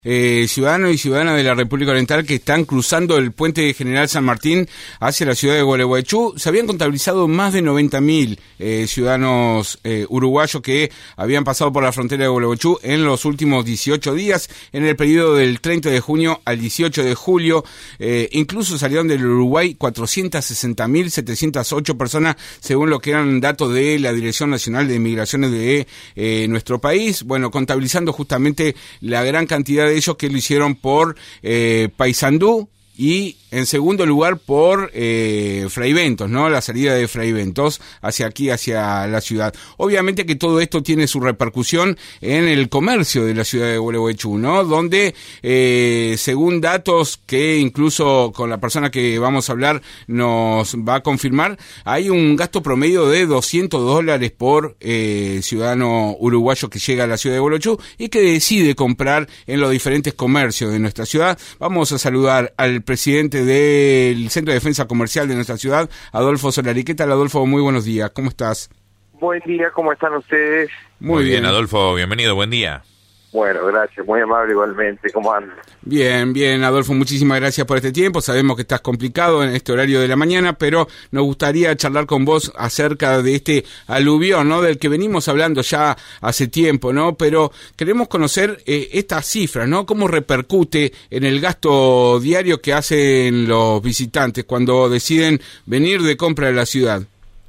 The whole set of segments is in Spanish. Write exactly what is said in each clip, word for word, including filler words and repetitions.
Eh, ciudadanos y ciudadanas de la República Oriental que están cruzando el puente General San Martín hacia la ciudad de Gualeguaychú. Se habían contabilizado más de noventa mil eh, ciudadanos eh, uruguayos que habían pasado por la frontera de Gualeguaychú en los últimos dieciocho días, en el periodo del treinta de junio al dieciocho de julio. Eh, incluso salieron del Uruguay cuatrocientas sesenta mil setecientas ocho personas, según lo que eran datos de la Dirección Nacional de Migraciones de eh, nuestro país. Bueno, contabilizando justamente la gran cantidad de ellos que lo hicieron por eh, Paysandú y en segundo lugar por eh, Fraiventos, ¿no? La salida de Fraiventos hacia aquí, hacia la ciudad. Obviamente que todo esto tiene su repercusión en el comercio de la ciudad de Gualeguaychú, ¿no? Donde, eh, según datos que incluso con la persona que vamos a hablar nos va a confirmar, hay un gasto promedio de doscientos dólares por eh, ciudadano uruguayo que llega a la ciudad de Gualeguaychú y que decide comprar en los diferentes comercios de nuestra ciudad. Vamos a saludar al presidente del Centro de Defensa Comercial de nuestra ciudad, Adolfo Solari. ¿Qué tal, Adolfo? Muy buenos días, ¿cómo estás? Buen día, ¿cómo están ustedes? Muy, Muy bien, bien, Adolfo, bienvenido, buen día. Bueno, gracias, muy amable igualmente, ¿cómo andan? Bien, bien, Adolfo, muchísimas gracias por este tiempo. Sabemos que estás complicado en este horario de la mañana, pero nos gustaría charlar con vos acerca de este aluvión, ¿no? Del que venimos hablando ya hace tiempo, ¿no? Pero queremos conocer eh, estas cifras, ¿no? Cómo repercute en el gasto diario que hacen los visitantes cuando deciden venir de compra de la ciudad.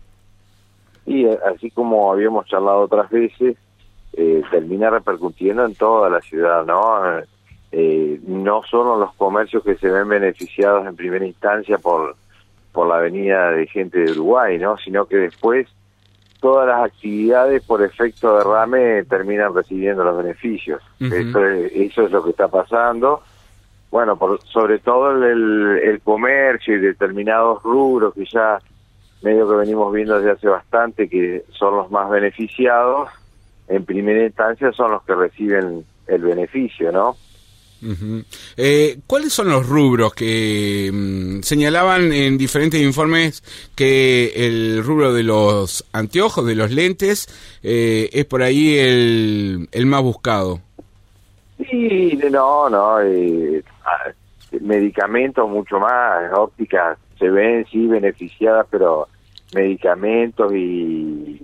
Y así como habíamos charlado otras veces, Eh, termina repercutiendo en toda la ciudad, ¿no? Eh, no solo los comercios que se ven beneficiados en primera instancia por por la venida de gente de Uruguay, ¿no? Sino que después todas las actividades por efecto derrame terminan recibiendo los beneficios. Uh-huh. Eso, es, eso es lo que está pasando. Bueno, por, sobre todo el, el comercio y determinados rubros que ya medio que venimos viendo desde hace bastante que son los más beneficiados, en primera instancia son los que reciben el beneficio, ¿no? Uh-huh. Eh, ¿Cuáles son los rubros que mmm, señalaban en diferentes informes que el rubro de los anteojos, de los lentes, eh, es por ahí el, el más buscado? Sí, no, no, eh, medicamentos mucho más, ópticas se ven sí beneficiadas, pero medicamentos y...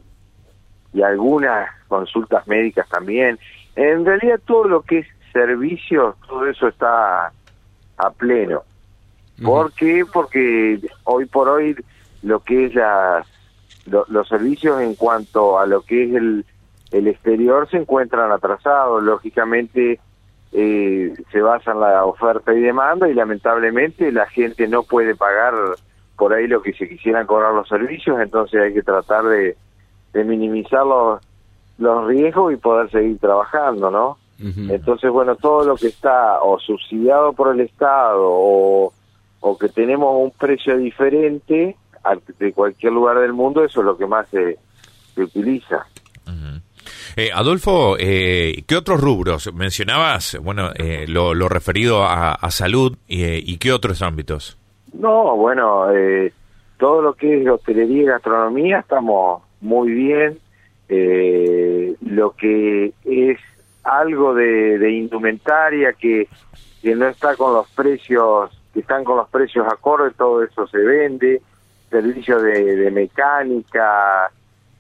y algunas consultas médicas también. En realidad todo lo que es servicios, todo eso está a pleno. ¿Por qué? Porque hoy por hoy lo que es las, lo, los servicios en cuanto a lo que es el, el exterior se encuentran atrasados. Lógicamente eh, se basa en la oferta y demanda y lamentablemente la gente no puede pagar por ahí lo que se quisieran cobrar los servicios, entonces hay que tratar de de minimizar los, los riesgos y poder seguir trabajando, ¿no? Uh-huh. Entonces, bueno, todo lo que está o subsidiado por el Estado o, o que tenemos un precio diferente al de cualquier lugar del mundo, eso es lo que más se, se utiliza. Uh-huh. Eh, Adolfo, eh, ¿qué otros rubros? Mencionabas, bueno, eh, lo, lo referido a, a salud y, y ¿qué otros ámbitos? No, bueno, eh, todo lo que es hotelería y gastronomía estamos muy bien. Eh, lo que es algo de, de indumentaria que, que no está con los precios, que están con los precios acordes, todo eso se vende, servicios de, de mecánica,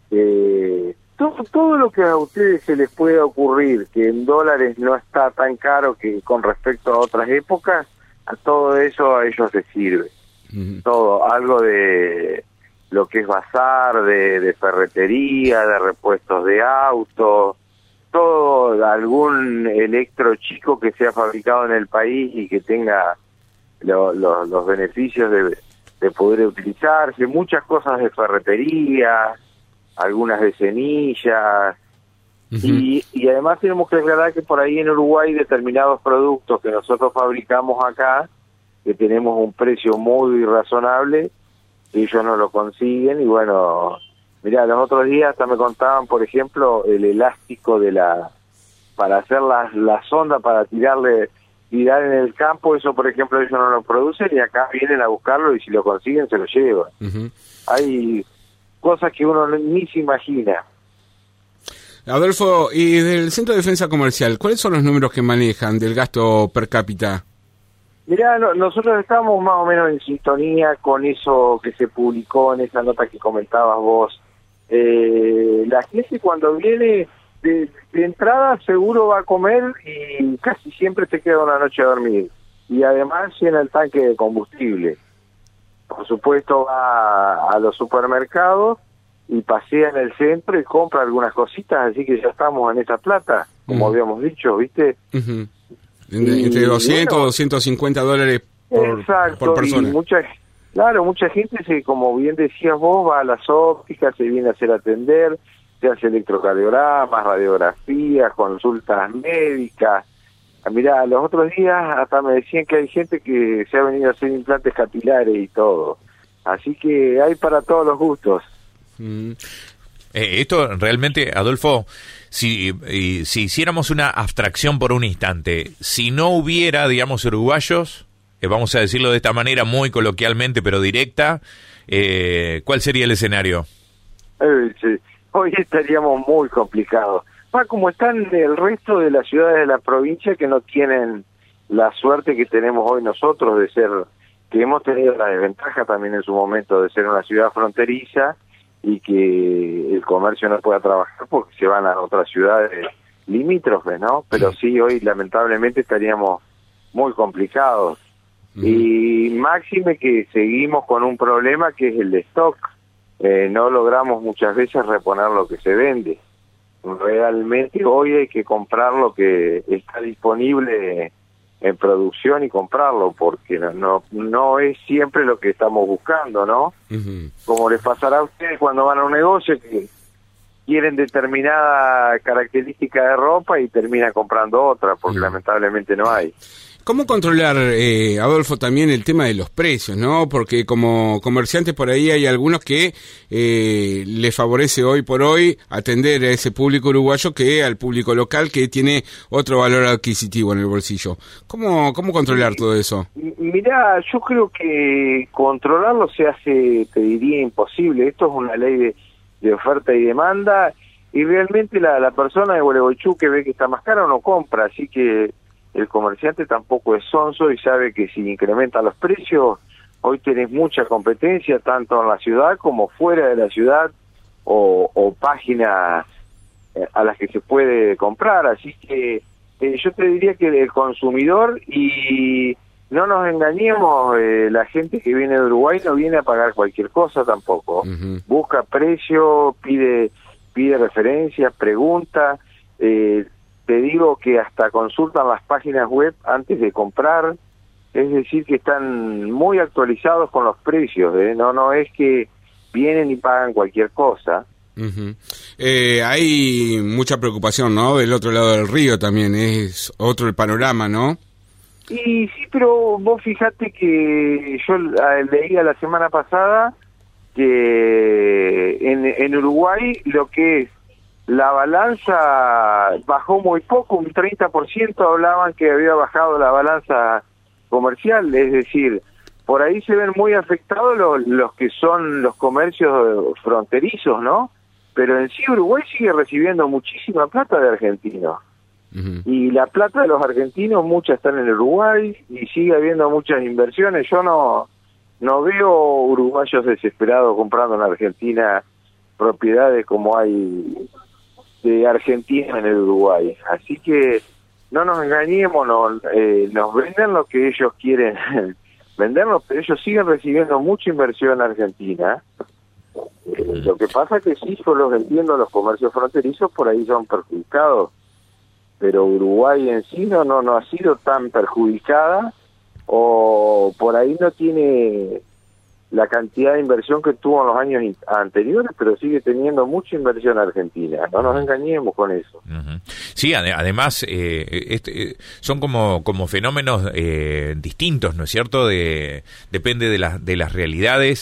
eh, todo, todo lo que a ustedes se les pueda ocurrir, que en dólares no está tan caro que con respecto a otras épocas, a todo eso a ellos les sirve. Uh-huh. Todo, algo de lo que es bazar, de, de ferretería, de repuestos de autos, todo, algún electro chico que sea fabricado en el país y que tenga lo, lo, los beneficios de, de poder utilizarse, muchas cosas de ferretería, algunas de semillas, uh-huh. y, y además tenemos que aclarar que por ahí en Uruguay determinados productos que nosotros fabricamos acá, que tenemos un precio muy razonable, ellos no lo consiguen y bueno, mirá, los otros días hasta me contaban, por ejemplo, el elástico de la para hacer la, la sonda para tirarle tirar en el campo, eso por ejemplo ellos no lo producen y acá vienen a buscarlo y si lo consiguen se lo llevan. Uh-huh. Hay cosas que uno ni se imagina. Adolfo, y del Centro de Defensa Comercial, ¿cuáles son los números que manejan del gasto per cápita? Mirá, no, nosotros estamos más o menos en sintonía con eso que se publicó en esa nota que comentabas vos. Eh, la gente cuando viene de, de entrada seguro va a comer y casi siempre se queda una noche a dormir. Y además llena el tanque de combustible. Por supuesto va a los supermercados y pasea en el centro y compra algunas cositas, así que ya estamos en esa plata, como uh-huh. habíamos dicho, ¿viste? Uh-huh. Y, entre doscientos, bueno, doscientos cincuenta dólares por, exacto, por persona. Y mucha, claro, mucha gente, se, como bien decías vos, va a las ópticas, se viene a hacer atender, se hace electrocardiogramas, radiografías, consultas médicas. Mirá, los otros días hasta me decían que hay gente que se ha venido a hacer implantes capilares y todo. Así que hay para todos los gustos. Mm. Eh, esto realmente, Adolfo, si, y, si hiciéramos una abstracción por un instante, si no hubiera, digamos, uruguayos, eh, vamos a decirlo de esta manera muy coloquialmente pero directa, eh, ¿cuál sería el escenario? Eh, sí. Hoy estaríamos muy complicados. Va como están el resto de las ciudades de la provincia que no tienen la suerte que tenemos hoy nosotros de ser, que hemos tenido la desventaja también en su momento de ser una ciudad fronteriza y que el comercio no pueda trabajar porque se van a otras ciudades limítrofes, ¿no? Pero sí, hoy lamentablemente estaríamos muy complicados. Uh-huh. Y máxime que seguimos con un problema que es el de stock. Eh, no logramos muchas veces reponer lo que se vende. Realmente hoy hay que comprar lo que está disponible en producción y comprarlo, porque no no, no es siempre lo que estamos buscando, ¿no? Uh-huh. Como les pasará a ustedes cuando van a un negocio que quieren determinada característica de ropa y terminan comprando otra, porque uh-huh. lamentablemente no hay. ¿Cómo controlar, eh, Adolfo, también el tema de los precios, no? Porque como comerciantes por ahí hay algunos que eh, les favorece hoy por hoy atender a ese público uruguayo que al público local que tiene otro valor adquisitivo en el bolsillo. ¿Cómo, cómo controlar todo eso? Mirá, yo creo que controlarlo se hace, te diría, imposible. Esto es una ley de, de oferta y demanda y realmente la, la persona de Gualeguaychú que ve que está más caro no compra, así que el comerciante tampoco es sonso y sabe que si incrementan los precios, hoy tenés mucha competencia, tanto en la ciudad como fuera de la ciudad, o, o páginas a las que se puede comprar. Así que eh, yo te diría que el consumidor, y no nos engañemos, eh, la gente que viene de Uruguay no viene a pagar cualquier cosa tampoco. Uh-huh. Busca precio, pide, pide referencias, pregunta, eh, te digo que hasta consultan las páginas web antes de comprar, es decir, que están muy actualizados con los precios, ¿eh? No, no es que vienen y pagan cualquier cosa. Uh-huh. Eh, hay mucha preocupación, ¿no? Del otro lado del río también, es otro el panorama, ¿no? Y sí, pero vos fijate que yo leía la semana pasada que en, en Uruguay lo que es la balanza bajó muy poco, un treinta por ciento hablaban que había bajado la balanza comercial, es decir, por ahí se ven muy afectados los, los que son los comercios fronterizos, ¿no? Pero en sí Uruguay sigue recibiendo muchísima plata de argentinos. Uh-huh. Y la plata de los argentinos, muchas están en Uruguay y sigue habiendo muchas inversiones. Yo no, no veo uruguayos desesperados comprando en Argentina propiedades como hay de Argentina en el Uruguay, así que no nos engañemos, no, eh, nos venden lo que ellos quieren vendernos, pero ellos siguen recibiendo mucha inversión en Argentina. Eh, lo que pasa es que sí, yo los entiendo, los comercios fronterizos por ahí son perjudicados, pero Uruguay en sí no, no, no ha sido tan perjudicada, o por ahí no tiene la cantidad de inversión que tuvo en los años anteriores, pero sigue teniendo mucha inversión argentina. No nos engañemos con eso. Uh-huh. Sí, ad- además eh, este, son como como fenómenos eh, distintos, ¿no es cierto? De, depende de las de las realidades.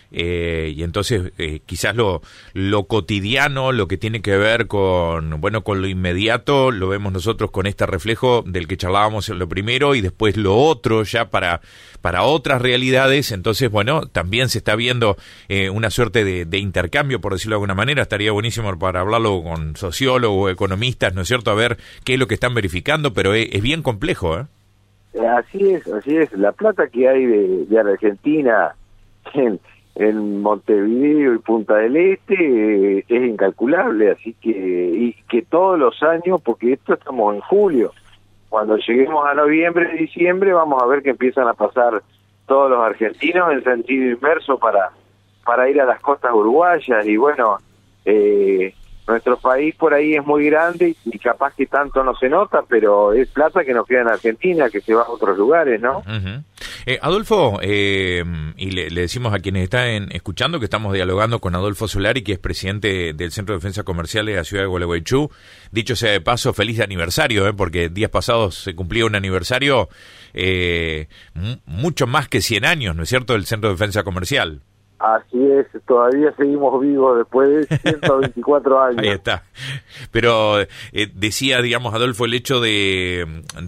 Eh, y entonces eh, quizás lo, lo cotidiano, lo que tiene que ver con, bueno, con lo inmediato, lo vemos nosotros con este reflejo del que charlábamos en lo primero y después lo otro ya para, para otras realidades. Entonces, bueno, también se está viendo eh, una suerte de, de intercambio, por decirlo de alguna manera. Estaría buenísimo para hablarlo con sociólogos o economistas, ¿no es cierto? A ver qué es lo que están verificando, pero es, es bien complejo, ¿eh? Así es, así es. La plata que hay de, de Argentina en, en Montevideo y Punta del Este eh, es incalculable, así que y que todos los años, porque esto estamos en julio, cuando lleguemos a noviembre, diciembre, vamos a ver que empiezan a pasar todos los argentinos en sentido inverso para para ir a las costas uruguayas y bueno, eh, nuestro país por ahí es muy grande y capaz que tanto no se nota, pero es plata que nos queda en Argentina, que se va a otros lugares, ¿no? Uh-huh. eh, Adolfo, eh, y le, le decimos a quienes están escuchando que estamos dialogando con Adolfo Solari, que es presidente del Centro de Defensa Comercial de la ciudad de Gualeguaychú. Dicho sea de paso, feliz aniversario, ¿eh? Porque días pasados se cumplía un aniversario eh, m- mucho más que cien años, ¿no es cierto?, del Centro de Defensa Comercial. Así es, todavía seguimos vivos después de ciento veinticuatro años. Ahí está. Pero eh, decía, digamos, Adolfo, el hecho de,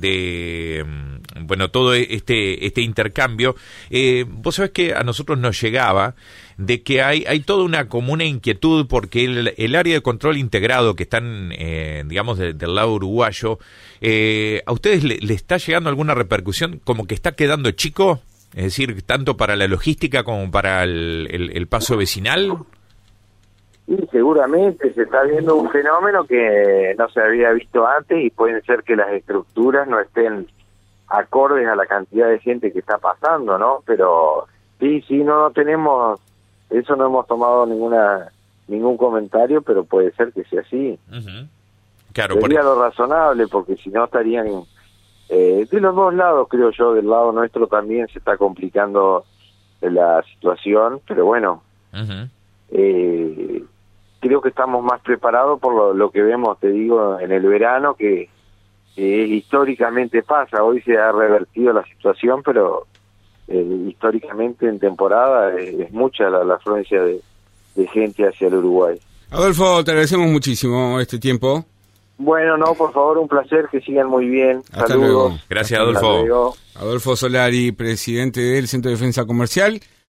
de bueno, todo este este intercambio, eh, vos sabés que a nosotros nos llegaba de que hay hay toda una común inquietud porque el, el área de control integrado que están, eh, digamos, de, del lado uruguayo, eh, ¿a ustedes le, le está llegando alguna repercusión como que está quedando chico? Es decir, tanto para la logística como para el, el, el paso vecinal. Sí, seguramente se está viendo un fenómeno que no se había visto antes y pueden ser que las estructuras no estén acordes a la cantidad de gente que está pasando, ¿no? Pero sí, sí, no, no tenemos, eso no hemos tomado ninguna ningún comentario, pero puede ser que sea así. Uh-huh. Claro, sería por... lo razonable, porque si no estarían... Eh, de los dos lados, creo yo, del lado nuestro también se está complicando la situación, pero bueno, uh-huh. eh, creo que estamos más preparados por lo, lo que vemos, te digo, en el verano, que, que históricamente pasa. Hoy se ha revertido la situación, pero eh, históricamente en temporada es, es mucha la, la afluencia de, de gente hacia el Uruguay. Adolfo, te agradecemos muchísimo este tiempo. Bueno, no, por favor, un placer, que sigan muy bien. Hasta Saludos. luego. Gracias, Adolfo. Adolfo Solari, presidente del Centro de Defensa Comercial.